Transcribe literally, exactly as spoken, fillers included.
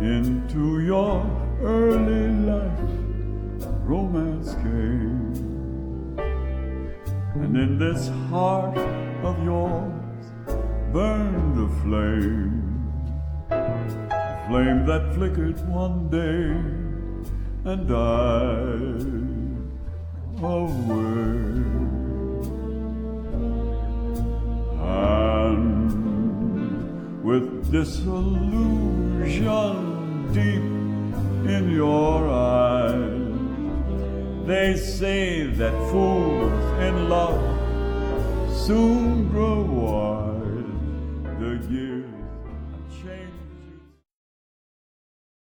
into your early life romance came. And in this heart of yours burned a flame, a flame that flickered one day and died away. And with disillusion deep in your eyes, they say that fools in love soon grow wise. The years